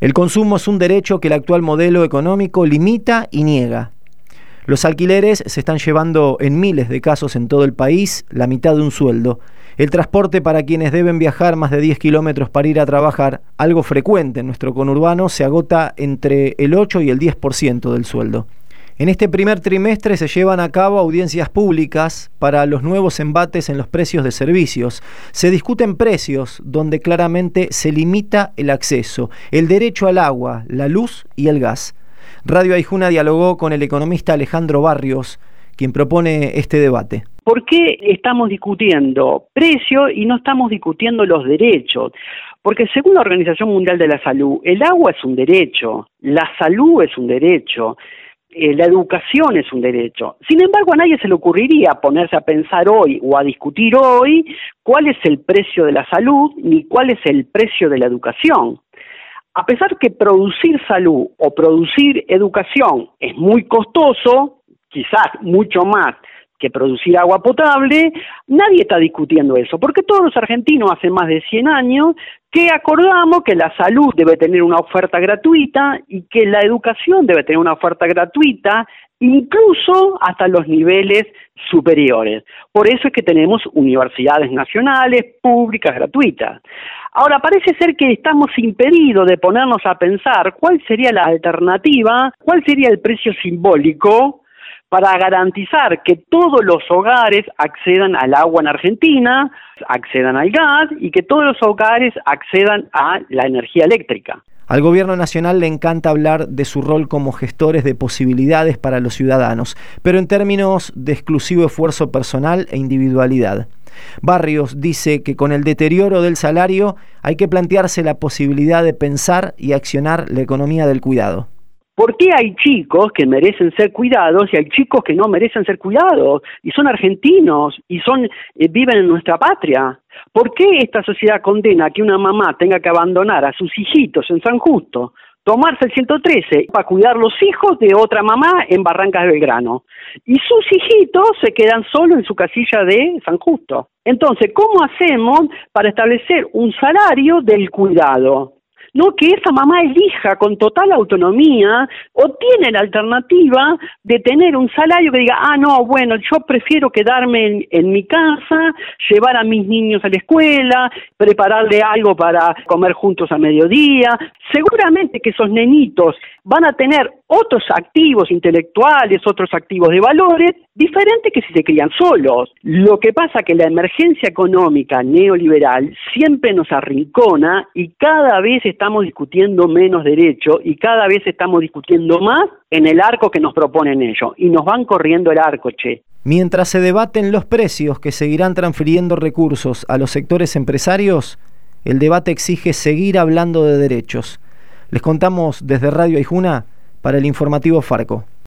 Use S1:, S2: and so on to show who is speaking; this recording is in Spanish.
S1: El consumo es un derecho que el actual modelo económico limita y niega. Los alquileres se están llevando en miles de casos en todo el país la mitad de un sueldo. El transporte para quienes deben viajar más de 10 kilómetros para ir a trabajar, algo frecuente en nuestro conurbano, se agota entre el 8 y el 10% del sueldo. En este primer trimestre se llevan a cabo audiencias públicas para los nuevos embates en los precios de servicios. Se discuten precios donde claramente se limita el acceso, el derecho al agua, la luz y el gas. Radio Aijuna dialogó con el economista Alejandro Barrios, quien propone este debate.
S2: ¿Por qué estamos discutiendo precios y no estamos discutiendo los derechos? Porque según la Organización Mundial de la Salud, el agua es un derecho, la salud es un derecho, la educación es un derecho. Sin embargo, a nadie se le ocurriría ponerse a pensar hoy o a discutir hoy cuál es el precio de la salud ni cuál es el precio de la educación. A pesar que producir salud o producir educación es muy costoso, quizás mucho más que producir agua potable, nadie está discutiendo eso, porque todos los argentinos hace más de 100 años que acordamos que la salud debe tener una oferta gratuita y que la educación debe tener una oferta gratuita, incluso hasta los niveles superiores. Por eso es que tenemos universidades nacionales, públicas, gratuitas. Ahora, parece ser que estamos impedidos de ponernos a pensar cuál sería la alternativa, cuál sería el precio simbólico para garantizar que todos los hogares accedan al agua en Argentina, accedan al gas y que todos los hogares accedan a la energía eléctrica.
S1: Al gobierno nacional le encanta hablar de su rol como gestores de posibilidades para los ciudadanos, pero en términos de exclusivo esfuerzo personal e individualidad. Barrios dice que con el deterioro del salario hay que plantearse la posibilidad de pensar y accionar la economía del cuidado.
S2: ¿Por qué hay chicos que merecen ser cuidados y hay chicos que no merecen ser cuidados? Y son argentinos y viven en nuestra patria. ¿Por qué esta sociedad condena que una mamá tenga que abandonar a sus hijitos en San Justo, tomarse el 113 para cuidar los hijos de otra mamá en Barrancas de Belgrano? Y sus hijitos se quedan solos en su casilla de San Justo. Entonces, ¿cómo hacemos para establecer un salario del cuidado? No, que esa mamá elija con total autonomía o tiene la alternativa de tener un salario que diga, no, bueno, yo prefiero quedarme en mi casa, llevar a mis niños a la escuela, prepararle algo para comer juntos a mediodía. Seguramente que esos nenitos van a tener otros activos intelectuales, otros activos de valores, diferentes que si se crían solos. Lo que pasa es que la emergencia económica neoliberal siempre nos arrincona y cada vez estamos discutiendo menos derechos y cada vez estamos discutiendo más en el arco que nos proponen ellos. Y nos van corriendo el arco, che.
S1: Mientras se debaten los precios que seguirán transfiriendo recursos a los sectores empresarios, el debate exige seguir hablando de derechos. Les contamos desde Radio Aijuna para el informativo Farco.